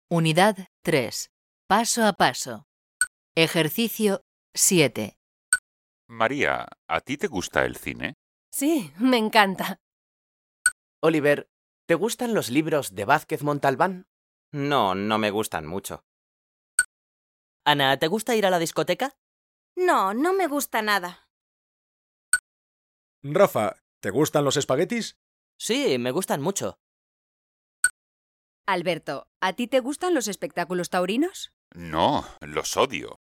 Unidad 3. Paso a paso. Ejercicio 7. María, ¿a ti te gusta el cine? Sí, me encanta. Oliver, ¿te gustan los libros de Vázquez Montalbán? No, no me gustan mucho. Ana, ¿te gusta ir a la discoteca? No, no me gusta nada. Rafa, ¿te gustan los espaguetis? Sí, me gustan mucho. Alberto, ¿a ti te gustan los espectáculos taurinos? No, los odio.